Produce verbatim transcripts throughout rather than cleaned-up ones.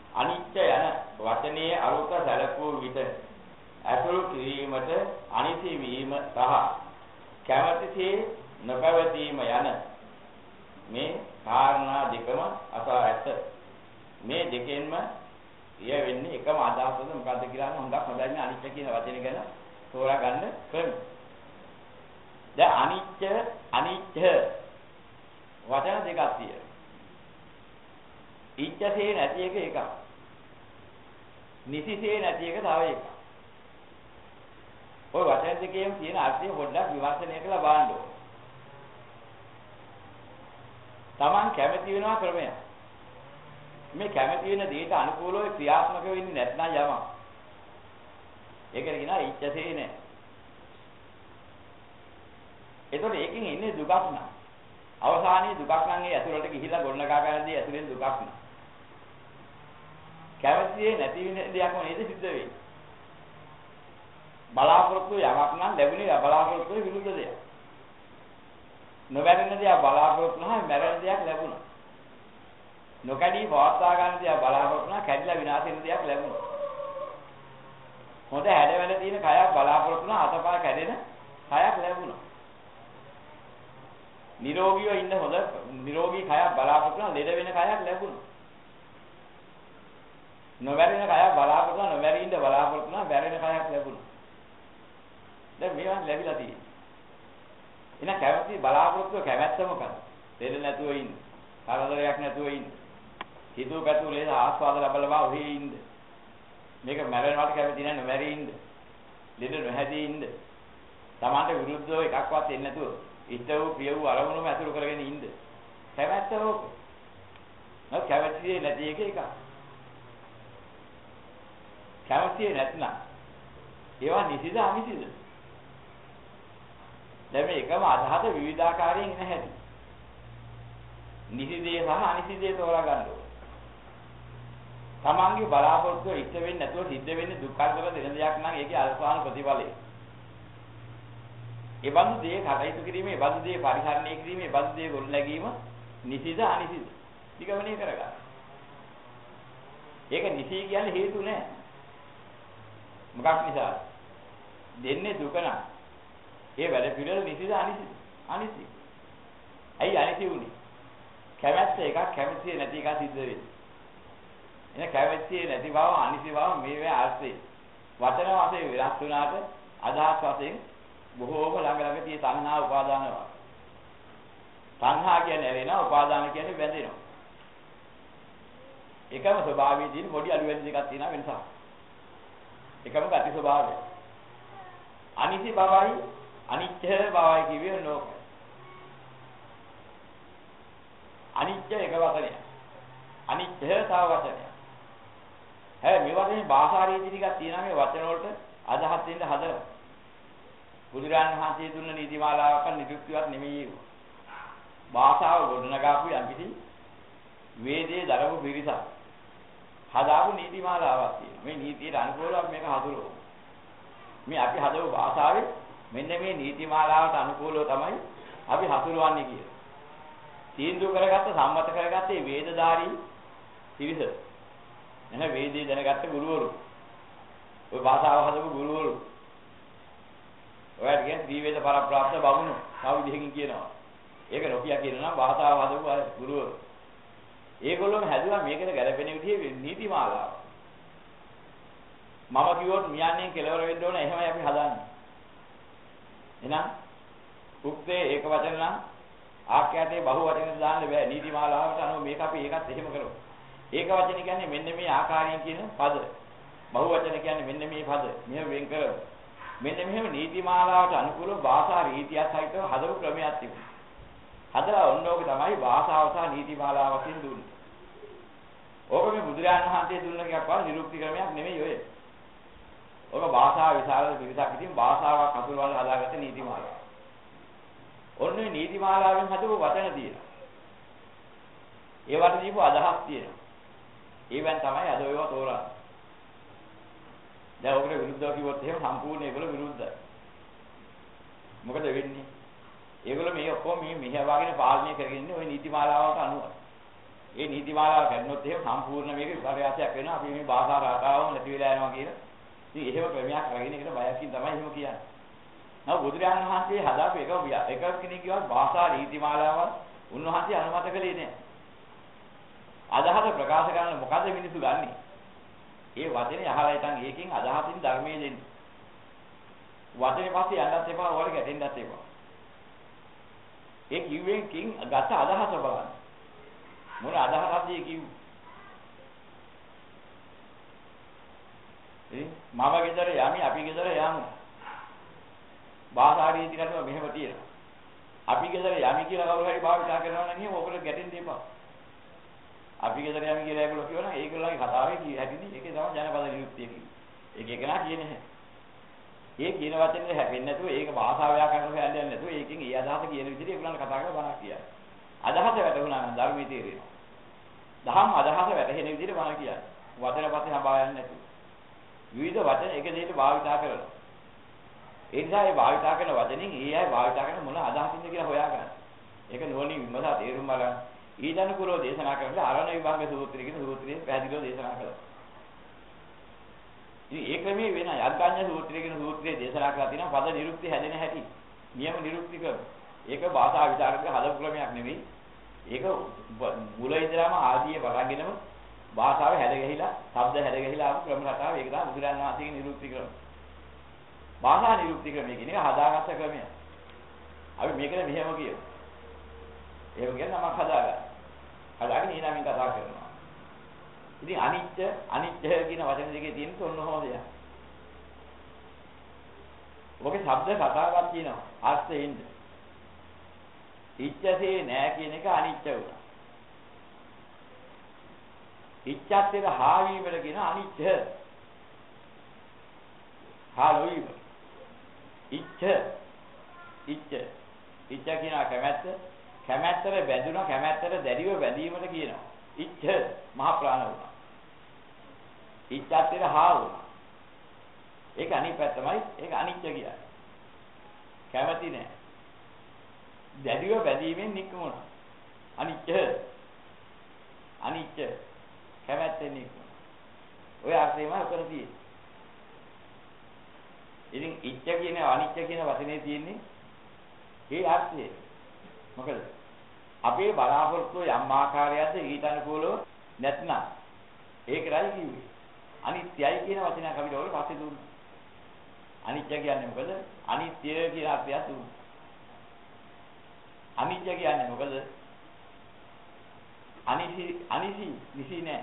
අනිත්‍ය යන වචනේ අරුත සැලකූ විට අසුරු කිරීමට අනිසි වීම සහ කැමැතිසේ නොපැවතීම යන මේ කාරණා දෙකම අසා ඇත. මේ දෙකෙන්ම ඊය වෙන්නේ එකම අදහසද මොකද්ද කියලා නම් හොඟක් හොඳයි මේ අනිත්‍ය කියන වචනේ ගැන තෝරා ගන්න ක්‍රම. දැන් අනිත්‍ය අනිත්‍ය වචන දෙකක් තියෙනවා. ඉච්ඡසේ නැති එක එකක්. නිසිසේ නැති එක තව එකක්. ඔය වචන දෙකේම තියෙන අර්ථය පොඩ්ඩක් විවර්තනය කරලා බලන්න ඕනේ. Taman කැමති වෙනවා ක්‍රමයක්. මේ කැමති වෙන දෙයට අනුකූලව ක්‍රියාත්මක වෙන්නේ නැත්නම් යමක්. ඒකට කියනවා ඉච්ඡසේ නැහැ. එතකොට ඒකෙන් එන්නේ දුකක් නෑ. අවසානයේ දුකක් නම් ඒ ඇතුළට ගිහිලා ගොඩනගා ගන්නදී ඇතුළෙන් දුකක් නෑ. කැමතියේ නැති වෙන දෙයක්ම නේද සිද්ධ වෙන්නේ. බලාපොරොත්තු යමක් නම් ලැබුණේ බලාපොරොත්තු විරුද්ධ දෙයක්. නොවැරෙන දෙයක් බලාපොරොත්තු නැහැ මැරෙන දෙයක් ලැබුණා. නොකඩී වාස්තා ගන්න දෙයක් බලාපොරොත්තු නැහැ කැඩිලා විනාශ වෙන දෙයක් ලැබුණා. හොඳ හැඩවැල තියෙන කයක් බලාපොරොත්තු නැහැ අතපය කැඩෙන කයක් ලැබුණා. නිරෝගීව ඉන්න හොඳ නිරෝගී කයක් බලාපොරොත්තු වෙන ලෙඩ වෙන කයක් ලැබුණා. නොවැරෙන කයක් බලාපොරොත්තු වෙන නොවැරි ඉන්න බලාපොරොත්තු වෙන වැරෙන කයක් ලැබුණා. දැන් මේවා ලැබිලා තියෙනවා. එහෙනම් කැමති බලාපොරොත්තු කැමැත්ත මොකද? ලෙඩ නැතුව ඉන්න. කරදරයක් නැතුව ඉන්න. හිතුව පැතුව ලෙඩ ආස්වාද ලබලවා ඔහේ ඉන්න. මේක මැරෙනවට කැමති නැහැ නොමැරි ඉන්න. ලෙඩ නොහැදී ඉන්න. Tamante විරුද්ධව එකක්වත් එන්නේ නැතුව ඉෂ්ට වූ ප්‍රිය වූ අරමුණුම ඇසුරු කරගෙන ඉන්න. කැමැත්ත ඕක. නෝ කැමැතියේ නැති එක එක. කැමැතියේ නැත්නම් ඒවා නිසිද අනිසිද? දැන් මේ එකම අදහස විවිධාකාරයෙන් එන හැටි. නිසිදේ සහ අනිසිදේ තෝරා ගන්න ඕනේ. තමන්ගේ බලාපොරොත්තු ඉෂ්ට වෙන්නේ නැතුව සිද්ධ වෙන්නේ දුක් කරදර දෙන දෙයක් නම් ඒකේ අල්පාන ප්‍රතිඵලය. ඒ බඳු දේ කටයුතු කිරීමේ, ඒ බඳු දේ පරිහරණය කිරීමේ, ඒ බඳු දේ ගොඩනැගීම නිසිද අනිසිද? නිගමනය කරගන්න. ඒක නිසි කියන්නේ හේතු නෑ. මොකක් නිසාද? දෙන්නේ දුක නම්. ඒ වැඩ පිළිවෙල නිසිද අනිසිද? අනිසි. ඇයි අනිසි උනේ? කැමැත්ත එකක් කැමැතිය නැති එකක් සිද්ධ වෙන්නේ. එන කැමැතිය නැති බව අනිසි බව මේවේ අර්ථය. වචන වශයෙන් වෙනස් වුණාට අදහස් වශයෙන් බොහෝම ළඟ ළඟ තියෙන තණ්හා උපාදානවා. තණ්හා කියන්නේ ඇලෙනවා, උපාදාන කියන්නේ බැඳෙනවා. එකම ස්වභාවයේ තියෙන පොඩි අලු වැඩි දෙකක් තියෙනවා වෙනසක්. එකම ගති ස්වභාවය. අනිසි බවයි අනිත්‍ය බවයි කියවේ නෝක. අනිත්‍ය එක වචනයක්. අනිත්‍ය තව වචනයක්. හැබැයි මේ වචනේ භාෂාරීති ටිකක් තියෙනවා මේ වචන වලට අදහස් දෙන්න හදලා. බුදුරජාණන් වහන්සේ දුන්න නීතිමාලාවක නිරුක්තියක් නෙමෙයි ඒක. භාෂාව ගොඩනගාපු යම්කිසි වේදේ දරපු පිරිසක්. හදාපු නීතිමාලාවක් තියෙනවා. මේ නීතියට අනුකූලව මේක හසුරුවමු. මේ අපි හදපු භාෂාවේ මෙන්න මේ නීතිමාලාවට අනුකූලව තමයි අපි හසුරුවන්නේ කියලා. තීන්දුව කරගත්ත සම්මත කරගත්ත මේ වේදධාරී පිරිස. එන වේදේ දැනගත්ත ගුරුවරු. ඔය භාෂාව හදපු ගුරුවරු. ඔයාලට කියන්නේ ත්‍රිවේද පරප්‍රාප්ත බමුණු තව විදිහකින් කියනවා. ඒක නොකිය කියනවා භාෂාව හදපු අය ගුරුවරු. ඒගොල්ලෝම හැදුවා මේකට ගැලපෙන විදිහේ නීතිමාලාව. මම කිව්වොත් මියන්නේ කෙලවර වෙන්න ඕන එහෙමයි අපි හදන්නේ. එහෙනම් උක්තේ ඒක වචන නම් ආඛ්‍යාතේ බහුව වචන දාන්න බෑ නීතිමාලාවට අනුව මේක අපි ඒකත් එහෙම කරමු. ඒක වචන කියන්නේ මෙන්න මේ ආකාරයෙන් කියන පද. බහුව වචන කියන්නේ මෙන්න මේ පද. මෙහෙම වෙන් කරමු. මෙන්න මෙහෙම නීතිමාලාවට අනුකූලව භාෂා රීතියක් සහිතව හදපු ක්‍රමයක් තිබුණා. හදලා ඔන්නෝක තමයි භාෂාව සහ නීතිමාලාව වශයෙන් දුන්නේ. ඕක මේ බුදුරජාණන් වහන්සේ දුන්න එකක්වත් නිරුක්ති ක්‍රමයක් නෙමෙයි ඔය. ඕක භාෂාව විශාල පිරිසක් ඉතින් භාෂාවක් අතුරුවල හදාගත්ත නීතිමාලාව. ඔන්නේ නීතිමාලාවෙන් හදපු වචන තියෙනවා. ඒවට දීපු අදහස් තියෙනවා. ඒවෙන් තමයි අද ඔයව තෝරන්නේ. දැන් ඔකට විරුද්ධව කිව්වොත් එහෙම සම්පූර්ණ ඒගොල්ලෝ විරුද්ධයි. මොකද වෙන්නේ? ඒගොල්ලෝ මේ ඔක්කොම මේ මෙහෙවාගෙන පාලනය කරගෙන ඉන්නේ ওই නීතිමාලාවට අනුව. ඒ නීතිමාලාව කරනොත් එහෙම සම්පූර්ණ මේක විපර්යාසයක් වෙනවා. අපි මේ භාෂා රටාවම නැති වෙලා යනවා කියන. ඉතින් එහෙම ක්‍රමයක් රැගෙන ඉන්න බයකින් තමයි එහෙම කියන්නේ. නමුත් බුදුරජාණන් වහන්සේ හදාපු එක එක කෙනෙක් කියවත් භාෂා නීතිමාලාවක් උන්වහන්සේ අනුමත කළේ නැහැ. අදහස ප්‍රකාශ කරන්න මොකද මිනිස්සු ගන්නෙ? ඒ වචනේ අහලා ඉතින් ඒකෙන් අදහසින් ධර්මයේ දෙන්නේ. වචනේ පස්සේ යන්නත් එපා, වල ගැටෙන්නත් එපා. ඒ කිව්වෙන් කින් ගත අදහස බලන්න. මොන අදහසක්ද ඒ කිව්වේ? ඒ මම ගෙදර යමි, අපි ගෙදර යමු. භාෂා රීති කරුව මෙහෙම තියෙනවා. අපි ගෙදර යමි කියලා කවුරු හරි භාවිතා කරනවා නම් එහෙම ඔකට ගැටෙන්න එපා. අපි ගෙදර යමි කියලා ඒගොල්ලෝ කියනවා ඒගොල්ලන්ගේ කතාවේ කී හැටිනේ ඒකේ තමයි ජනපද නිරුක්තිය කියන්නේ. ඒක එකනා කියන්නේ නැහැ. ඒ කියන වචනේ හැපෙන්නේ නැතුව ඒක භාෂා ව්‍යාකරණ හොයන්නේ නැතුව ඒකෙන් ඒ අදහස කියන විදිහට ඒගොල්ලන්ට කතා කරලා බණක් කියයි. අදහස වැටුණා නම් ධර්මයේ තේරෙනවා. දහම් අදහස වැටහෙන විදිහට බණ කියයි. වචන පස්සේ හඹා යන්නේ නැතුව. විවිධ වචන එක දෙයකට භාවිතා කරනවා. ඒ නිසා ඒ භාවිතා කරන වචنين ඒ අය භාවිතා කරන මොන අදහසින්ද කියලා හොයාගන්න. ඒක නුවණින් විමසා තේරුම් බලන්න. ඊදනුකුලෝ දේශනා කරලා අරණ විභංග සූත්‍රය කියන සූත්‍රයේ පැහැදිලිව දේශනා කළා. ඉතින් ඒ ක්‍රමයේ වෙන යග්ගඤ්ඤ සූත්‍රය කියන සූත්‍රයේ දේශනා කරලා තියෙනවා පද නිරුක්ති හැදෙන හැටි. නියම නිරුක්ති ක්‍රම. ඒක භාෂා විචාරක හදපු ක්‍රමයක් නෙවෙයි. ඒක මුල ඉඳලාම ආදී වරන්ගෙනම භාෂාව හැද ගැහිලා, ශබ්ද හැද ගැහිලා ආපු ක්‍රම රටාව ඒක තමයි බුදුරජාණන් වහන්සේගේ නිරුක්ති ක්‍රම. භාෂා නිරුක්ති ක්‍රමය කියන එක හදාගත්ත ක්‍රමයක්. අපි මේකද මෙහෙම කියමු. ඒක කියන නමක් හදාගන්න. හදාගෙන ඊළඟින් කතා කරනවා. ඉතින් අනිත්‍ය අනිත්‍ය කියන වචන දෙකේ තියෙන තොන්න හොදයක්. ඔකේ શબ્ද කතාවක් තියෙනවා. අර්ථයෙන්. ඉච්ඡසේ නෑ කියන එක අනිත්‍ය වුණා. ඉච්ඡාත්තේට හාවීමල කියන අනිත්‍ය. හාලෝයිම. ඉච්ඡ ඉච්ඡ ඉච්ඡ කියන කැමැත්ත කැමැත්තට බැඳුණා කැමැත්තට දැඩිව බැඳීමට කියනවා. ඉච්ඡ මහ ප්‍රාණ වුණා. ඉච්ඡාත්තේට හා වුණා. ඒක අනිත් පැත්තමයි ඒක අනිත්‍ය කියන්නේ. කැමැති නෑ. දැඩිව බැඳීමෙන් නික්මුණා. අනිත්‍ය අනිත්‍ය කැමැත්තෙන් නික්මුණා. ඔය අර්ථයම උතන තියෙන්නේ. ඉතින් ඉච්ඡ කියන අනිත්‍ය කියන වචනේ තියෙන්නේ ඒ අර්ථය. මොකද අපේ බලාපොරොත්තු යම් ආකාරයක්ද ඊට අනුකූලව නැත්නම් ඒකයි කිව්වේ. අනිත්‍යයි කියන වචනයක් අපිට ඕක පස්සේ දුන්නා. අනිත්‍ය කියන්නේ මොකද? අනිත්‍ය කියන අර්ථය දුන්නා. අනිත්‍ය කියන්නේ මොකද? අනිසි අනිසි නිසි නෑ.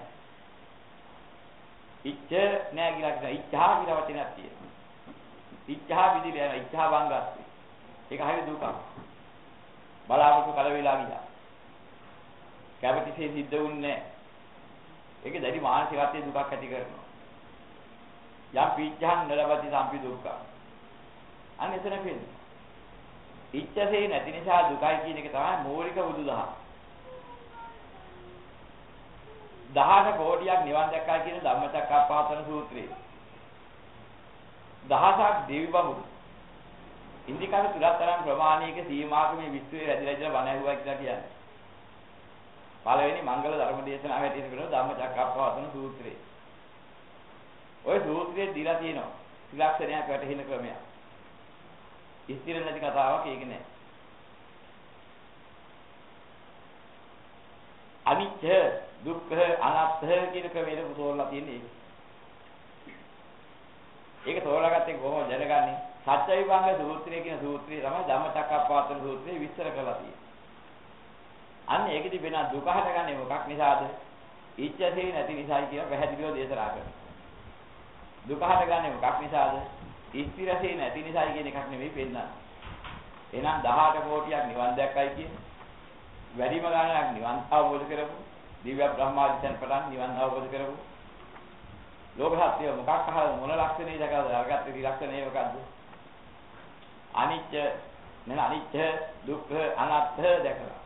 ඉච්ඡ නෑ කියලා කියන ඉච්ඡා කියලා වචනයක් තියෙනවා. ඉච්ඡා විදිහට යන ඉච්ඡා බංගස්ති. ඒක හරිය දුකක්. බලාපොරොත්තු කල වේලා ගියා. කැමැතිසේ සිද්ධ වුන්නේ නැහැ. ඒක දැඩි මානසිකත්වයේ දුකක් ඇති කරනවා. යම් පීච්ඡාන් නලවති සම්පි දුක්ඛ. අන්න එතන වෙන්නේ. ඉච්ඡසේ නැති නිසා දුකයි කියන එක තමයි මූලික බුදුදහම. දහස කෝටියක් නිවන් දැක්කා කියන ධම්මචක්කප්පවත්තන සූත්‍රයේ. දහසක් දෙවි බඹු ඉන්දිකාර තුලතරම් ප්‍රමාණයක සීමාක මේ විශ්වයේ රැඳිලා ඉඳලා බණ ඇහුවා කියලා කියන්නේ. පළවෙනි මංගල ධර්ම දේශනාව හැටියට කරන ධම්මචක්කප්පවත්තන සූත්‍රය. ওই සූත්‍රයේ දීලා තියෙනවා ත්‍රිලක්ෂණයක් වැටහෙන ක්‍රමයක්. ඉස්තිර නැති කතාවක් ඒක නෑ. අනිත්‍ය, දුක්ඛ, අනාත්ම කියන ක්‍රමයට තෝරලා තියෙන්නේ. ඒක තෝරාගත්තේ කොහොමද දැනගන්නේ? සත්‍ය විභංග සූත්‍රය කියන සූත්‍රය තමයි ධම්මචක්කප්පවත්තන සූත්‍රයේ විස්තර කරලා තියෙන්නේ. අන්න ඒකෙදි වෙන දුක හටගන්නේ මොකක් නිසාද? ඉච්ඡසේ නැති නිසායි කියලා පැහැදිලිව දේශනා කරනවා. දුක හටගන්නේ මොකක් නිසාද? ඉස්තිරසේ නැති නිසායි කියන එකක් නෙවෙයි පෙන්නන්නේ. එහෙනම් දහඅට කෝටියක් නිවන් දැක්කයි කියන්නේ. වැඩිම ගාණක් නිවන් අවබෝධ කරපු, දිව්‍ය බ්‍රහ්මාදිත්‍යයන් පටන් නිවන් අවබෝධ කරපු. ලෝක සත්‍ය මොකක් අහලා මොන ලක්ෂණේ දැකලා අරගත්තේ ත්‍රිලක්ෂණේ මොකද්ද? අනිත්‍ය නෙන අනිත්‍ය දුක්ඛ අනාත්ම දැකලා.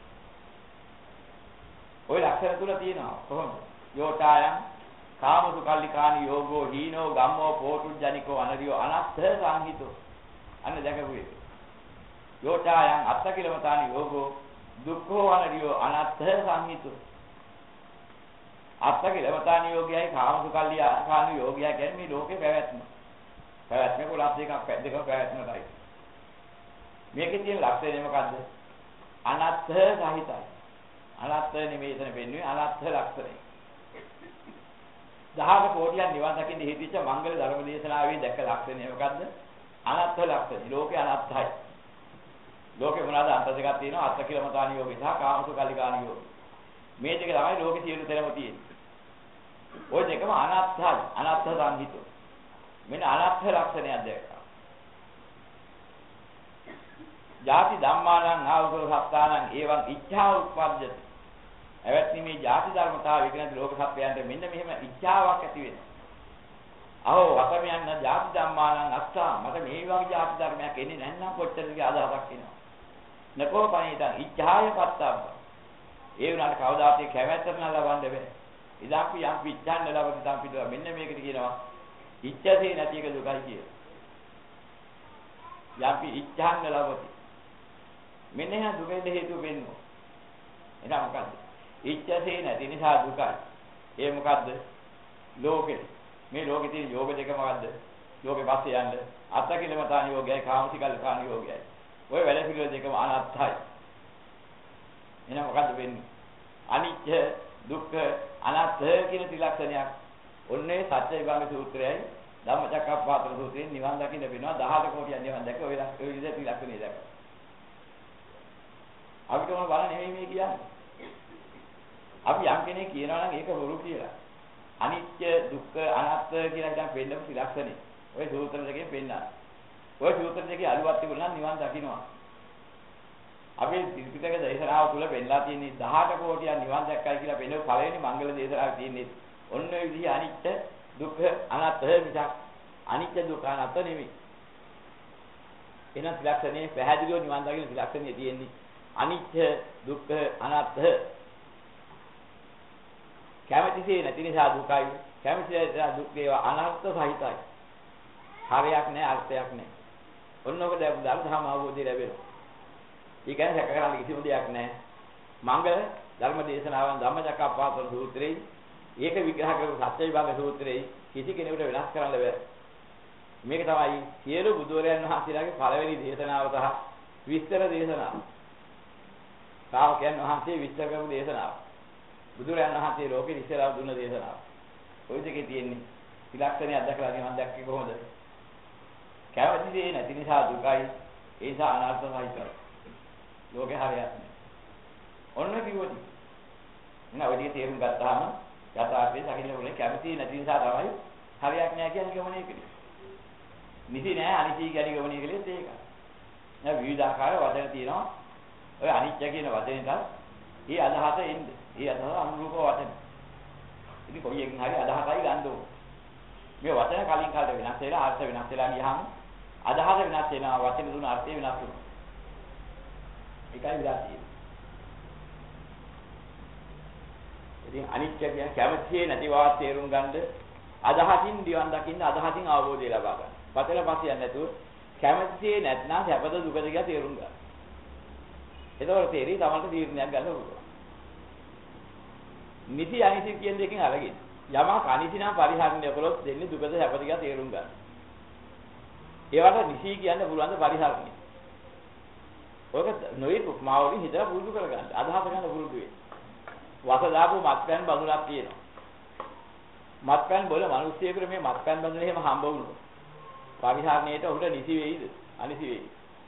ওই ලක්ෂණ තුල තියෙනවා කොහොමද? යෝටායන් කාමසුකල්ලිකානි යෝගෝ හීනෝ ගම්මෝ පෝටුජ්ජනිකෝ අනරියෝ අනත්ථ සංහිතෝ. අන්න දැකපු එක. යෝටායන් අත්තකිලමතානි යෝගෝ දුක්ඛෝ අනරියෝ අනත්ථ සංහිතෝ. අත්තකිලමතාන යෝගයයි කාමසුකල්ලි ආකාන යෝගයයි කියන්නේ මේ ලෝකේ පැවැත්ම. පැවැත්මේ කොටස් දෙකක් දෙකම පැවැත්මයි. මේකේ තියෙන ලක්ෂණය මොකද්ද? අනත්ථ සහිතයි. අනත්ථ නෙමෙයි එතන වෙන්නේ අනත්ථ ලක්ෂණය. දහක කෝටියක් නිවන් දකින්න හේතුච්ච මංගල ධර්ම දේශනාවේ දැක්ක ලක්ෂණය මොකද්ද? අනත්ථ ලක්ෂණය. ලෝකේ අනත්ථයි. ලෝකේ මොනවාද අන්ත දෙකක් තියෙනවා අත්තකිලමතාන යෝගය සහ කාමසුකල්ලි කාන යෝගය. මේ දෙක තමයි ලෝකේ සියලු තැනම තියෙන්නේ. ওই දෙකම අනත්ථයි. අනත්ථ සංහිතෝ. මෙන්න අනත්ථ ලක්ෂණයක් දැක්කා. ජාති ධම්මානං ආවුකෝ සත්තානං ඒවං ඉච්ඡා උප්පජ්ජති. එවත්නි මේ ජාති ධර්මතාව විකනති ලෝක සත්‍යයන්ට මෙන්න මෙහෙම ඉච්ඡාවක් ඇති වෙනවා. අහෝ වතමියන් ජාති ධම්මානං අස්සා මට මේ වගේ ජාති ධර්මයක් එන්නේ නැත්නම් කොච්චරද අදහසක් එනවා. නකෝ පණිතං ඉච්ඡාය පත්තබ්බ. ඒ වුණාට කවදාත් ඒ කැමැත්තම ලබන්න බෑ. ඉදාපි යම් පිච්ඡන්න ලබන තම් පිටුව මෙන්න මේකට කියනවා ඉච්ඡසේ නැති එක දුකයි කියලා. යම්පි ඉච්ඡන්න ලබති. මෙන්න එහා දුකෙන් හේතුව වෙන්නේ. එතන මොකද්ද? ඉච්ඡසේ නැති නිසා දුකයි. ඒ මොකද්ද? ලෝකෙ. මේ ලෝකෙ තියෙන යෝග දෙක මොකද්ද? යෝගේ පස්සේ යන්න අත්තකිලමතාන යෝගයයි කාමසිකල් කාණ යෝගයයි. ඔය වැඩ පිළිවෙල දෙකම අනත්තයි. එහෙනම් මොකද්ද වෙන්නේ? අනිත්‍ය, දුක්ඛ, අනාත්ම කියන ත්‍රිලක්ෂණයක්. ඔන්නේ සත්‍ය විභංග සූත්‍රයයි ධම්මචක්කප්පවත්තන සූත්‍රයෙන් නිවන් දකින්න වෙනවා දහක කෝටියක් නිවන් දැක ඔය ඔය විදිහට ත්‍රිලක්ෂණය දැක. අපිට මොන බල නෙමෙයි මේ කියන්නේ. අපි යම් කෙනෙක් කියනවා නම් ඒක බොරු කියලා. අනිත්‍ය, දුක්ඛ, අනාත්ම කියලා ඉතින් පෙන්නපු ත්‍රිලක්ෂණේ. ඔය සූත්‍ර දෙකෙන් පෙන්නනවා. ඔය සූත්‍ර දෙකේ අලුවත් තිබුණා නම් නිවන් දකින්නවා. අපි ත්‍රිපිටක දේශනාව තුල පෙන්නලා තියෙන්නේ දහක කෝටියක් නිවන් දැක්කයි කියලා පෙන්නපු පළවෙනි මංගල දේශනාවේ තියෙන්නේ ඔන්න ඔය විදිහ අනිත්‍ය, දුක්ඛ, අනාත්ම විදිහ. අනිත්‍ය, දුක්ඛ, අනාත්ම නෙමෙයි. එහෙනම් ත්‍රිලක්ෂණේ පැහැදිලිව නිවන් දකින්න ත්‍රිලක්ෂණේ තියෙන්නේ අනිත්‍ය, දුක්ඛ, අනාත්ම. කැමැතිසේ නැති නිසා දුකයි. කැමැතිසේ නිසා දුක් වේවා අනර්ථ සහිතයි. හරයක් නැහැ, අර්ථයක් නැහැ. ඔන්න ඔක දැන් ධර්ම අවබෝධය ලැබෙනවා. ඒ කියන්නේ සැක කරන්න කිසිම දෙයක් නැහැ. මංගල ධර්ම දේශනාවන් ධම්මචක්කප්පවත්තන සූත්‍රයේ ඒක විග්‍රහ කරපු සත්‍ය විභාග සූත්‍රයේ කිසි කෙනෙකුට වෙනස් කරන්න බෑ. මේක තමයි සියලු බුදුරයන් වහන්සේලාගේ පළවෙනි දේශනාව සහ විස්තර දේශනාව. ශ්‍රාවකයන් වහන්සේ විස්තර කරපු දේශනාව. බුදුරයන් වහන්සේ ලෝකෙ ඉස්සරහ දුන්න දේශනාව. ඔය දෙකේ තියෙන්නේ ත්‍රිලක්ෂණය අත්දකලා නිවන් දැක්කේ කොහොමද? කැමැති දේ නැති නිසා දුකයි. ඒ නිසා අනාත්ම සහිතයි. ලෝකේ හරියක් නෑ. ඔන්න කිව්වොත් නෑ ඔය ටික තේරුම් ගත්තාම යථාර්ථයේ සකින්න ඕනේ කැමති නැති නිසා තමයි හරියක් නෑ කියන්නේ ගමනේ කලේ. නිසි නෑ අනිසි කියන්නේ ගමනේ කලේත් ඒක. නෑ විවිධාකාර වචන තියෙනවා. ඔය අනිත්‍ය කියන වචනෙට ඒ අදහස එන්නේ. ඒ අදහස අනුරූප වචන. ඉතින් කොයි එකකින් හරි අදහසයි ගන්න ඕනේ. මේ වචන කලින් කාලේ වෙනස් වෙලා අර්ථ වෙනස් වෙලා ගියාම අදහස වෙනස් වෙනවා වචන දුන අර්ථය වෙනස් වෙනවා. ඒකයි විලාසිය. ඉතින් අනිත්‍ය කියන කැමැතිේ නැති බව තේරුම් ගන්න අදහසින් දිවන් දකින්න අදහසින් අවබෝධය ලබා ගන්න. පතල පසියක් නැතුව කැමැතිේ නැත්නම් සැපද දුකද කියලා තේරුම් ගන්න. එතකොට තේරෙයි තමන්ට තීරණයක් ගන්න පුළුවන්. නිසි අනිසි කියන දෙකෙන් අරගෙන යමක් අනිසි නම් පරිහරණය කළොත් දෙන්නේ දුකද සැපද කියලා තේරුම් ගන්න. ඒවට නිසි කියන්න පුළුවන් ද පරිහරණය. ඔයක නොයෙක් උපමාවලින් හිතලා පුරුදු කරගන්න. අදහස ගන්න පුරුදු වෙන්න. වසදාපු මත්පැන් බඳුනක් තියෙනවා. මත්පැන් බොල මිනිස්සුයෙකුට මේ මත්පැන් බඳුන එහෙම හම්බ වුණොත් පරිහරණයට උඩ නිසි වෙයිද? අනිසි වෙයි.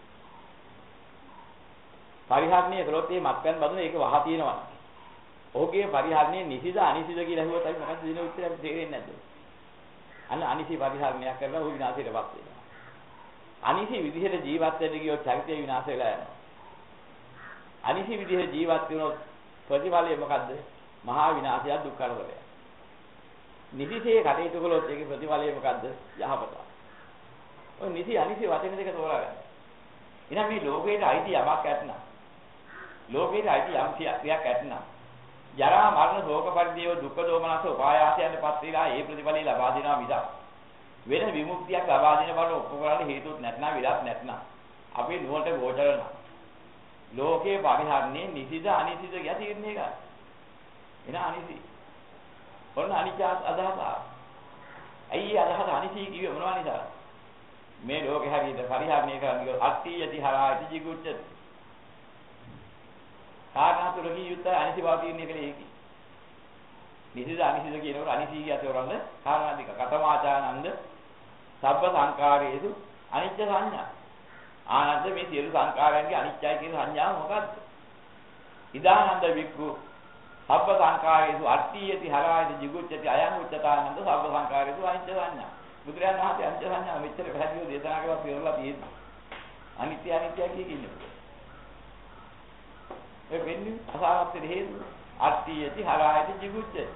පරිහරණය කළොත් මේ මත්පැන් බඳුන ඒක වහ තියෙනවා. ඔහුගේ පරිහරණය නිසිද අනිසිද කියලා අහුවත් අපි මොකක්ද දෙන උත්තරයක් තේරෙන්නේ නැද්ද? අන්න අනිසි පරිහරණයක් කරලා ඔහු විනාශයටපත් වෙනවා. අනිසි විදිහට ජීවත් වෙන්න ගියොත් චරිතය විනාශ වෙලා යනවා. අනිසි විදිහට ජීවත් වුණොත් ප්‍රතිඵලය මොකද්ද? මහා විනාශයක් දුක් කරදරයක්. නිසිසේ කටයුතු කළොත් ඒකේ ප්‍රතිඵලය මොකද්ද? යහපත. ඔය නිසි අනිසි වචන දෙක තෝරාගන්න. එහෙනම් මේ ලෝකේට අයිති යමක් ඇතනම් ලෝකේට අයිති යම් ක්‍රියාවක් ඇතනම් ජරා මරණ ශෝක පරිදේව දුක්ඛ දෝමනස උපායාසයන්ට පත් වෙලා ඒ ප්‍රතිඵලය ලබා දෙනවා මිසක් වෙන විමුක්තියක් ලබා දෙන බව ඔප්පු කරන්න හේතුත් නැත්නම් විලාත් නැත්නම් අපේ නුවණට ගෝචර වෙනවා. ලෝකේ පරිහරණේ නිසිද අනිසිද කියලා තීරණය ගන්න. එන අනිසි. ඔන්න අනිත්‍ය අදහස. ඇයි අදහස අනිත්‍ය කිව්වේ මොනවා නිසාද? මේ ලෝකේ හැටියට පරිහරණය කරන්නේ අට්ටි යති හරායති jigucchati. කාරණා තුනකින් යුක්ත අනිත්‍ය බව තීරණය කළේ ඒකයි. නිසිද අනිසිද කියනකොට අනිසී යතවරන්න කාරණා දෙක. කතමාචානන්ද සබ්බ සංකාරයේසු අනිත්‍ය සංඥා. ආනන්ද මේ සියලු සංකාරයන්ගේ අනිත්‍යයි කියන සංඥාව මොකද්ද? ඉදානන්ද වික්ඛු සබ්බ සංකාරයේසු අට්ටි යති හරායති jigucchati අයං උච්චතානන්ද සබ්බ සංකාරයේසු අනිත්‍ය සංඥා. බුදුරජාණන් වහන්සේ අනිත්‍ය සංඥාව මෙච්චර පැහැදිලිව දේශනා කරලා පිරලා තියෙනවා. අනිත්‍ය අනිත්‍ය කියන්නේ. ඒ වෙන්නේ අසාරත්වයේ හේතුව. අට්ටි යති හරායති jigucchati.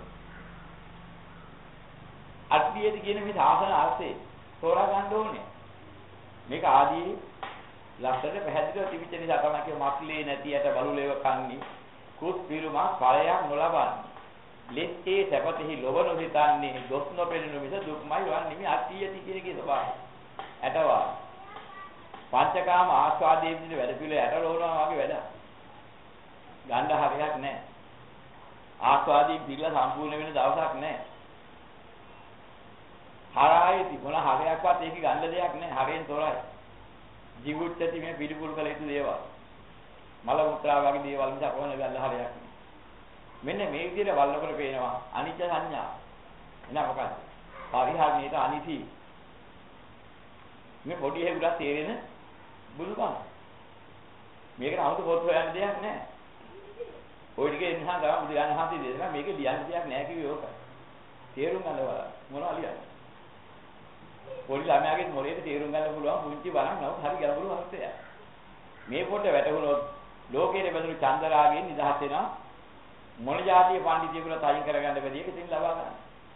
අට්ටි යති කියන මේ සාසන අර්ථේ තෝරා ගන්න ඕනේ. මේක ආදී ලක්ෂණ පැහැදිලිව තිබිච්ච නිසා තමයි කිය මස්ලේ නැතියට බලුලේව කන්නේ. කුත් පිරුමා ඵලයක් නොලබන්නේ. ලෙස්සේ සැපතෙහි ලොව නොහිතන්නේ දොස් නොපෙනෙනු මිස දුක්මයි වන්නේ මේ අට්ටි යති කියන එකේ ස්වභාවය. ඇටවා පංචකාම ආස්වාදයේ විදිහට වැඩ පිළිවෙල ඇට ලෝනවා වගේ වැඩ. ගන්න හරියක් නැහැ. ආස්වාදයෙන් පිළිලා සම්පූර්ණ වෙන දවසක් නැහැ. හරායති මොන හරයක්වත් ඒකේ ගන්න දෙයක් නැහැ. හරෙන් තොරයි. jigucchati මේ පිළිපුල් කළ යුතු දේවල්. මල මුත්‍රා වගේ දේවල් නිසා කොහොමද ගන්න හරයක් නැහැ. මෙන්න මේ විදිහට වල්ලකට පේනවා අනිත්‍ය සංඥා. එනවා මොකක්ද? පරිහරණයට අනිති. මේ පොඩි හේතුලා තේරෙන බුදුබණ. මේකට 아무තු පොත් හොයන්න දෙයක් නැහැ. ඔය ටිකේ ඉන්නවා ගම බුදුන් වහන්සේ දේශනා මේක ලියන්න දෙයක් නැහැ කිව්වේ ඕකයි. තේරුම් ගන්න බලන්න. මොනවා ලියන්නේ? පොඩි ළමයාගේ මොලේට තේරුම් ගන්න පුළුවන් පුංචි බලන්න නෝ හරි ගැඹුරු අර්ථයක්. මේ පොත වැටහුනොත් ලෝකයේ බඳුරු චන්දරාගයෙන් නිදහස් වෙනවා. මොන જાතිය පඬිතියෙකුට තයින් කරගන්න බැරි එක ඉතින් ලබා ගන්න.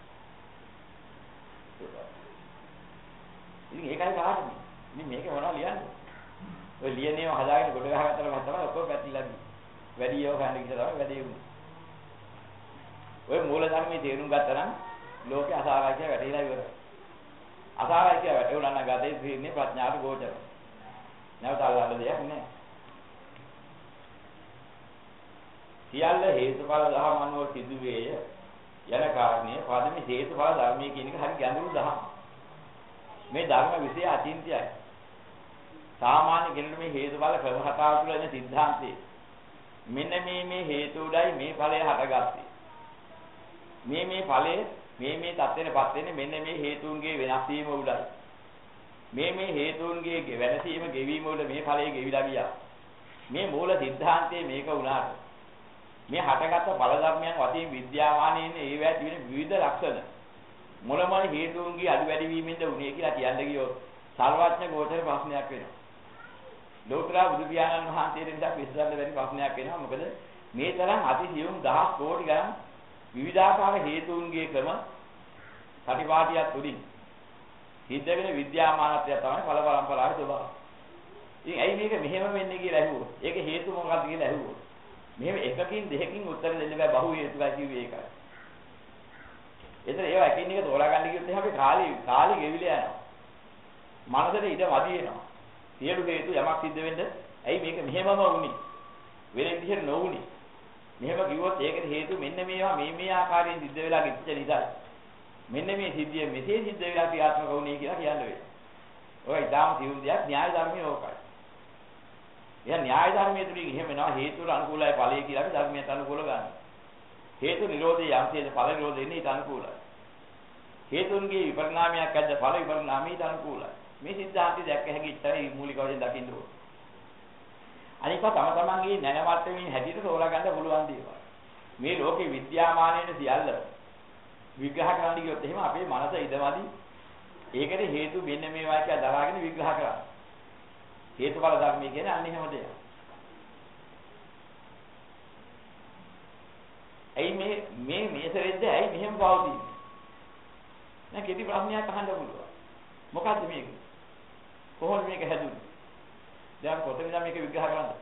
ඉතින් ඒකයි කාරණේ. ඉතින් මේක මොනවා ලියන්නේ? ඔය ලියන්නේම හදාගෙන ගොඩ ගහගත්තම තමයි ඔක්කොම පැතිලා ගියේ. වැඩි ඒවා ගන්න කිව්ව තමයි වැඩි වුනේ. ඔය මූල ධර්මයේ තේරුම් ගත්තා නම් ලෝකේ අසාරයි කියලා වැටහිලා ඉවරයි. අසාරයි කියලා වැටුණා නම් ගතේ තීරණේ ප්‍රඥාට ගෝචරයි. නැවත අල්ලන්න දෙයක් නැහැ. සියල්ල හේතුඵල දහම අනුව සිදුවේය යන කාරණේ පදමේ හේතුඵල ධර්මයේ කියන එක හරි ගැඹුරු දහම. මේ ධර්ම විෂය අචින්ත්‍යයි. සාමාන්‍ය කෙනෙකුට මේ හේතුඵල ක්‍රම හතාව තුළ එන સિદ્ધාන්තේ මෙන්න මේ මේ හේතු උඩයි මේ ඵලය හටගත්තේ. මේ මේ ඵලය මේ මේ தත්වෙනපත් වෙන්නේ මෙන්න මේ හේතුන්ගේ වෙනස් වීම උඩයි. මේ මේ හේතුන්ගේ වෙනසීම ගෙවීම උඩ මේ ඵලය ගෙවිලා ගියා. මේ මූල સિદ્ધාන්තයේ මේක උනාට මේ හටගත්ත ඵල ධර්මයන් වශයෙන් විද්‍යාමානයේ ඉන්නේ ඒවැ තිබෙන විවිධ ලක්ෂණ මොන මොන හේතුන්ගේ අඩු වැඩි වීමෙන්ද උනේ කියලා කියන්න ගියොත් සර්වඥ ගෝචර ප්‍රශ්නයක් වෙනවා. ලෝතර බුදු පියාණන් වහන්සේට නිසා විශ්ලේෂණ බැරි ප්‍රශ්නයක් වෙනවා. මොකද මේ තරම් අති සියුම් දහස් කෝටි ගණන් විවිධාකාර හේතුන්ගේ ක්‍රම සටිපාටියක් තුලින් සිද්ධ වෙන විද්‍යාමානත්වය තමයි ඵල පරම්පරාවේ ස්වභාවය. ඉතින් ඇයි මේක මෙහෙම වෙන්නේ කියලා ඇහුවොත් ඒක හේතු මොකක්ද කියලා ඇහුවොත් මෙහෙම එකකින් දෙකකින් උත්තර දෙන්න බෑ බහුව හේතුයි කිව්වේ ඒකයි. එතන ඒවා එකින් එක තෝරා ගන්න කිව්වොත් එහෙනම් අපි කාලි කාලි ගෙවිලා යනවා. මනසට ඉඩ වැඩි වෙනවා. සියලු හේතු යමක් සිද්ධ වෙන්න ඇයි මේක මෙහෙමම වුනේ? වෙන විදිහට නොවුනේ. මෙහෙම කිව්වොත් ඒකට හේතු මෙන්න මේවා මේ මේ ආකාරයෙන් සිද්ධ වෙලා ගිච්ච නිසායි. මෙන්න මේ සිද්ධිය මෙසේ සිද්ධ වෙලා ක්‍රියාත්මක වුනේ කියලා කියන්න වෙනවා. ඔය ඉදාම සියුම් දෙයක් න්‍යාය ධර්මයේ ඕකයි. එයා න්‍යාය ධර්මයේ තුලින් එහෙම වෙනවා හේතුට අනුකූලයි ඵලය කියලා අපි ධර්මයට අනුකූල ගන්නවා. හේතු නිරෝධයේ යම්සේද ඵල නිරෝධය ඉන්නේ ඊට අනුකූලයි. හේතුන්ගේ විපරිණාමයක් ඇද්ද ඵල විපරිණාමයට අනුකූලයි. මේ සිද්ධාන්තය දැක්ක හැකි ඉතරයි මූලික වශයෙන් දකින්න ඕනේ. අනික තම තමන්ගේ නැනවත්තමින් හැටියට තෝරා ගන්න පුළුවන් දේවල්. මේ ලෝකේ විද්‍යාමානයේ සියල්ල විග්‍රහ කරන්න ගියොත් එහෙම අපේ මනස ඉදවදී ඒකට හේතු මෙන්න මේවා කියලා දරාගෙන විග්‍රහ කරනවා. හේතුඵල ධර්මය කියන්නේ අන්න එහෙම දෙයක්. ඇයි මේ මේ මේසෙද්ද ඇයි මෙහෙම පවතින්නේ? දැන් කෙටි ප්‍රශ්නයක් අහන්න පුළුවන්. මොකද්ද මේක? කොහොමද මේක හැදුනේ? දැන් කොතනද මේක විග්‍රහ කරන්නේ?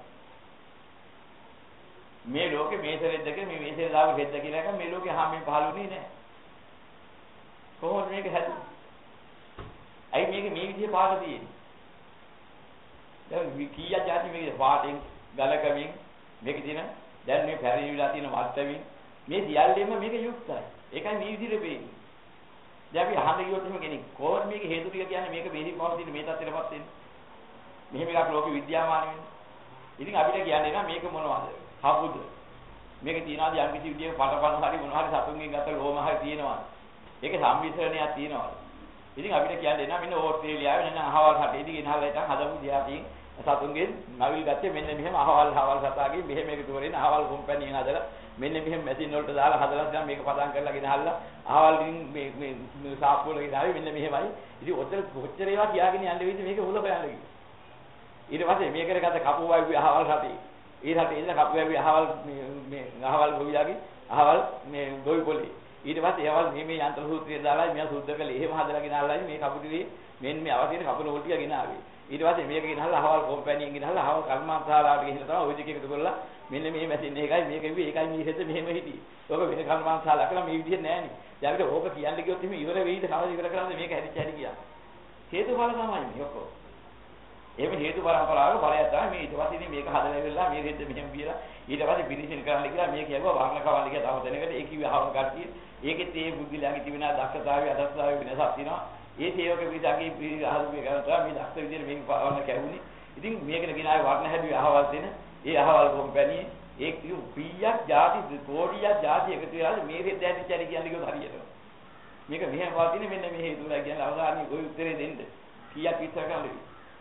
මේ ලෝකේ මේසෙද්දක මේ මේසෙද්ද දාව හෙද්ද කියලා එක මේ ලෝකේ හැමෙන් පහළුනේ නැහැ. කොහොමද මේක හැදුනේ? ඇයි මේක මේ විදිහේ පාඩ තියෙන්නේ? දැන් කීයක් જાති මේකේ පාටින් ගලකමින් මේකේ තියෙන දැන් මේ පැරිවිලා තියෙන මත්තමින් මේ සියල්ලෙම මේක යුක්තයි. ඒකයි මේ විදිහට වෙන්නේ. දැන් අපි අහන්න ගියොත් එහෙම කෙනෙක් කොහොමද මේක හේතු ටික කියන්නේ මේක බෙහෙරි පවතින මේ තත්ත්වෙටපත් වෙන්නේ. මෙහෙම එකක් ලෝකෙ විද්‍යාමාන වෙන්නේ. ඉතින් අපිට කියන්නේ නම් මේක මොනවද? හපුද? මේක තියනවාද යම් කිසි විදියක පටපන්න හරි මොනවා හරි සතුන්ගෙන් ගත ලෝම හරි තියෙනවද? ඒක සම්මිශ්‍රණයක් තියෙනවද? ඉතින් අපිට කියන්නේ නම් මෙන්න ඕස්ට්‍රේලියාවේ නේද අහවල් රටේදී ගෙනහල්ලා ඉතින් හදපු දියාතින් සතුන්ගෙන් නවිල් ගත්තේ මෙන්න මෙහෙම අහවල් අහවල් සතාගේ මෙහෙම එකතු කරගෙන අහවල් කම්පැනියෙන් හදලා මෙන්න මෙහෙම මැෂින් වලට දාලා හදලා දැන් මේක පදම් කරලා ගෙනහල්ලා අහවල් මේ මේ සාප්පු වල ගෙනාවේ මෙන්න මෙහෙමයි. ඉතින් ඔතන කොච්චර ඒවා කියාගෙන යන්න වෙයිද මේක හොල හොයන්න කිව්වා. ඊට පස්සේ මේකට ගත්ත කපුවයි අහවල් රටේ. ඒ රටේ ඉන්න කපුවයි අහවල් මේ මේ අහවල් ගොවියාගේ අහවල් මේ ගොවි පොලේ. ඊට පස්සේ ඒවල් මේ මේ යන්ත්‍ර සූත්‍රය දාලා මෙයා සුද්ධ කළේ. එහෙම හදලා ගෙනල්ලා මේ කපුටුවේ මෙන්න මේ අවශ්‍ය කපුල වල ටික ගෙනාවේ. ඊට පස්සේ මේක ගෙනල්ලා අහවල් කම්පැනියෙන් ගෙනල්ලා අහවල් කර්මාන්තශාලාවට ගෙනල්ලා තමයි ওই දෙක එකතු කරලා මෙන්න මේ මැෂින් එකයි මේක ඉවි ඒකයි මේ හෙද මෙහෙම හිටියේ. ඔක වෙන කර්මාන්තශාලා කියලා මේ විදිහ නෑනේ. දැන් අපිට ඕක කියන්න ගියොත් එහෙම ඉවර වෙයිද කවද ඉවර කරන්නේ මේක හැදිච්ච හැටි කියලා. හේතුඵල තමයි මේ ඔක්කොම. එහෙම හේතු පරම්පරාවක ඵලයක් තමයි මේ ඊට පස්සේ මේක හදලා ඉවරලා මේ හෙද මෙහෙම කියලා ඊට පස්සේ පිරිසින් කරන්න කියලා මේක කියවුවා වර්ණ කවන්න කියලා තව දෙනකට ඒ කිව්වේ අහවල් කට්ටිය. ඒකෙත් ඒ බුද්ධිලාගේ තිබෙන දක්ෂතාවය අදස්සතාවය වෙනසක් තියෙනවා. ඒ සේවක පිරිසගේ පිරිහරුවේ කරලා මේ දක්ෂ විදිහට මේක පාවන්න කැවුනේ. ඉතින් මේකට ගෙනාවේ වර්ණ හැදුවේ අහවල් දෙන ඒ අහවල් කම්පැනි ඒ කිව් පීයක් ಜಾති කෝටියක් ಜಾති එකතු වෙලා මේ රෙද්ද ඇදිච්ච ඇලි කියන්නේ කිව්ව හරියට. මේක මෙහෙම පවතින මෙන්න මේ හේතුලා කියන්නේ අවසානයේ ওই උත්තරේ දෙන්න. කීයක් විස්තර කරන්නද?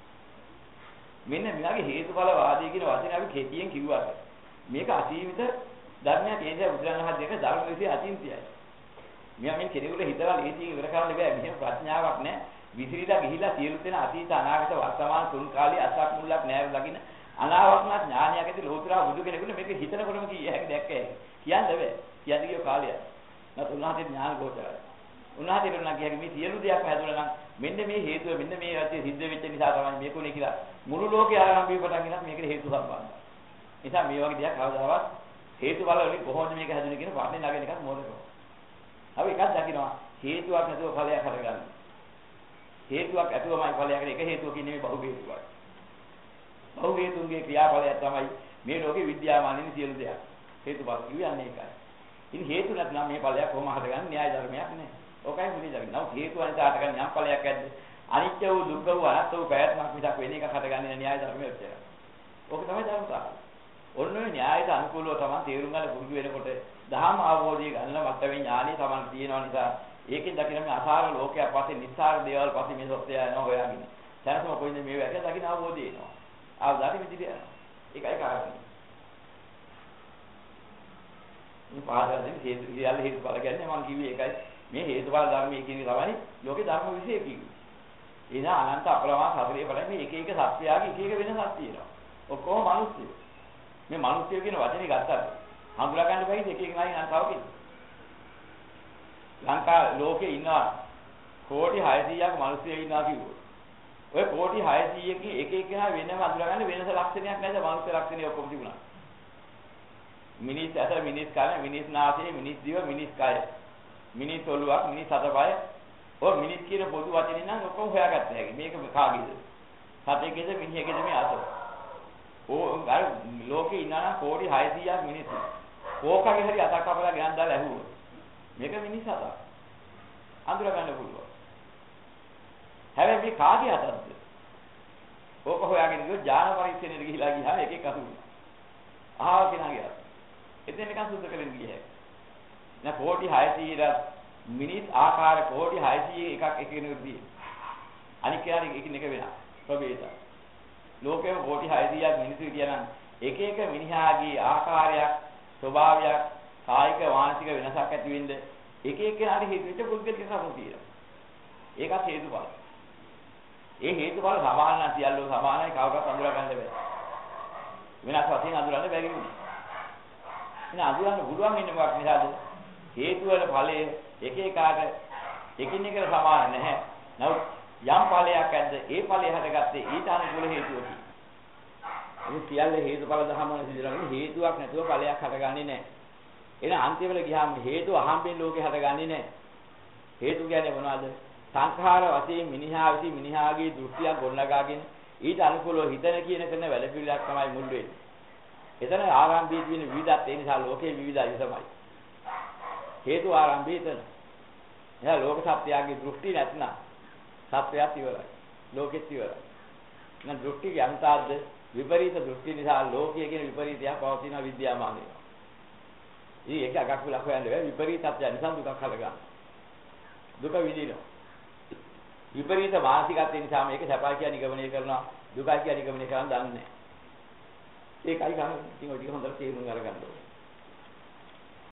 මෙන්න මෙයාගේ හේතුඵල වාදී කියන වචනේ අපි කෙටියෙන් කිව්වට මේක අසීමිත ධර්මයක් ඒ නිසා බුදුරණවහන්සේ දෙක ධර්ම විශ්ේ අචින්තියයි. මෙයා මේ කෙනෙකුට හිතලා ලේසියෙන් ඉවර කරන්න බෑ. මෙහෙම ප්‍රඥාවක් නැහැ. විසිරීලා ගිහිලා සියලු දෙන අතීත අනාගත වර්තමාන තුන් කාලේ අසක් මුල්ලක් නැහැ දකින්න අනාවර්ණ ඥානයක් ඇති ලෝතුරා බුදු කෙනෙකුට මේක හිතනකොටම කිය හැකි දැක්ක හැකි. කියන්න බෑ. කියන්න ගිය කාලය. නැත්නම් උන්වහන්සේ ඥාන ගෝචරයි. උන්වහන්සේ කියනවා කියන්නේ මේ සියලු දේක් හැදුණා නම් මෙන්න මේ හේතුව මෙන්න මේ ඇත්තේ සිද්ධ වෙච්ච නිසා තමයි මේකුනේ කියලා මුළු ලෝකේ ආරම්භය පටන් ගන්නත් මේකට හේතු සම්බන්ධයි. නිසා මේ වගේ දෙයක් කවදාවත් හේතු බල වලින් කොහොමද මේක හැදුනේ කියන ප්‍රශ්නේ නගන එකක් මොකද? අපි එකක් දකිනවා හේතුවක් නැතුව ඵලයක් හටගන්න. හේතුවක් ඇතුවමයි ඵලයකට එක හේතුවකින් නෙමෙයි බහු හේතුවක්. බහු හේතුන්ගේ ක්‍රියාඵලය තමයි මේ ලෝකේ විද්‍යාමානින් සියලු දෙයක්. හේතුඵල කියන්නේ ඒකයි. ඉතින් හේතු නැත්නම් මේ ඵලයක් කොහොම හටගන්නේ න්‍යාය ධර්මයක් නෑ. ඔකයි මුලින් දකින්න. නමුත් හේතු අනිත් හටගන්නේ යම් ඵලයක් ඇද්ද? අනිත්‍ය වූ දුක්ඛ වූ අනාත්ම වූ පැවැත්මක් මිසක් වෙන එකක් හටගන්නේ න්‍යාය ධර්මයක් කියලා. ඕක තමයි ධර්මතාවය. ඔන්න ඔය න්‍යායට අනුකූලව තමයි තේරුම් ගන්න පුරුදු වෙනකොට දහම අවබෝධය ගන්න මත්තමේ ඥානෙ තමයි තියෙනවා නිසා ඒකෙන් දකින්න මේ අසාර ලෝකයක් පස්සේ නිස්සාර දේවල් පස්සේ මේ සත්‍යය යනවා හොයාගෙන. දැනසම කොයින්ද මේ වැක දකින්න අවබෝධය එනවා. ආවදාටි විදිහට යනවා. ඒකයි කාරණේ. මේ පාඩයෙන් හේතු සියල්ල හේතුඵල කියන්නේ මම කිව්වේ ඒකයි. මේ හේතුඵල ධර්මයේ කියන්නේ තමයි ලෝකේ ධර්ම විශ්ය කිව්වේ. එන අනන්ත අප්‍රමාණ සතරේ බලන්නේ මේ එක එක සත්‍යයගේ එක එක වෙනසක් තියෙනවා. ඔක්කොම මිනිස්සු. මේ මිනිස්සු කියන වචනේ ගත්තත් හඳුනා ගන්න බැරිද එක එක නයි නම් තව කෙනෙක්. ලංකා ලෝකේ ඉන්නවා කෝටි හයසීයක් මිනිස්සු ඉන්නවා කිව්වොත්. ඔය කෝටි හයසීයකින් එක එක කෙනා වෙනම හඳුනා ගන්න වෙනස ලක්ෂණයක් නැද්ද මනුස්ස ලක්ෂණය ඔක්කොම තිබුණා. මිනිස් ඇස මිනිස් කන මිනිස් නාසය මිනිස් දිව මිනිස් කය මිනිස් ඔළුවක් මිනිස් අතපය ඔය මිනිස් කියන පොදු වචනේ නම් ඔක්කොම හොයාගත්ත හැකි. මේක කාගේද? සතේකේද මිනිහෙකේද මේ අත. ඕ අර ලෝකේ ඉන්නා කෝටි හයසීයක් මිනිස්සු. කෝකගේ හරි අතක් කපලා ගෙනත් දාලා ඇහුවොත් මේක මිනිස් අතක්. අඳුර ගන්න පුළුවන්. හැබැයි මේ කාගේ අතක්ද? ඕක හොයාගෙන ගියොත් ඥාන පරීක්ෂණයට ගිහිලා ගියා එක එක අහුවෙනවා. ආව කෙනාගේ අත. එතන නිකන් සුද්ධ කරගෙන ගියේ. නැ කෝටි හයසීයක් මිනිස් ආකාර කෝටි හයසීය එකක් එකිනෙකදී. අනික කෙනාගේ එකිනෙක වෙනවා. ප්‍රභේද. ලෝකයේ කෝටි හයසීයක් මිනිස්සු කියනනම් එක එක මිනිහාගේ ආකාරයක් ස්වභාවයක් කායික වාචික වෙනසක් ඇති වෙන්න එක එක කෙනාට හේතු වෙච්ච පුද්ගලික කරුණු තියෙනවා. ඒකත් හේතුඵල. ඒ හේතුඵල සමාන නම් සියල්ලෝ සමානයි කවුරුත් අඳුර ගන්න බෑ. වෙනස් වශයෙන් අඳුරන්න බැරි වෙනවා. ඉතින් අඳුරන්න පුළුවන් ඉන්නේ මොකක් නිසාද? හේතු වල ඵලය එක එකාට එකිනෙකට සමාන නැහැ. නමුත් යම් ඵලයක් ඇද්ද ඒ ඵලය හටගත්තේ ඊට අනුකූල හේතුවකි. මේ සියල්ල හේතුඵල ධර්මවල සිදුරන්නේ හේතුවක් නැතුව ඵලයක් හටගන්නේ නැහැ. එන අන්තිමට ගියාම හේතු අහම්බෙන් ලෝකේ හටගන්නේ නැහැ. හේතු කියන්නේ මොනවද? සංඛාර වශයෙන් මිනිහා විසින් මිනිහාගේ දෘෂ්ටියක් ගොඩනගාගෙන ඊට අනුකූලව හිතන කියන කරන වැඩ පිළිවෙලක් තමයි මුල් වෙන්නේ. එතන ආරම්භයේදී වෙන විවිධත් ඒ නිසා ලෝකේ විවිධයි තමයි. හේතු ආරම්භය එතන. එහා ලෝක සත්‍යයේ දෘෂ්ටි නැත්නම් සත්‍යයත් ඉවරයි. ලෝකෙත් ඉවරයි. නම් දෘෂ්ටිගේ අන්තාද්ද විපරීත දෘෂ්ටි නිසා ලෝකයේ කියන විපරීතයක් පවතින විද්‍යාමාන වෙනවා. ඊ එක අගක් විලක් හොයන්නේ බෑ විපරීතත්වය නිසා දුකක් හදගන්න. දුක විඳිනවා. විපරීත මානසිකත්වය නිසා මේක සැපයි කියන නිගමනය කරනවා දුකයි කියන නිගමනය කරන්න දන්නේ නැහැ. ඒකයි ගන්න. ඉතින් ඔය ටික හොඳට තේරුම් අරගන්න ඕනේ.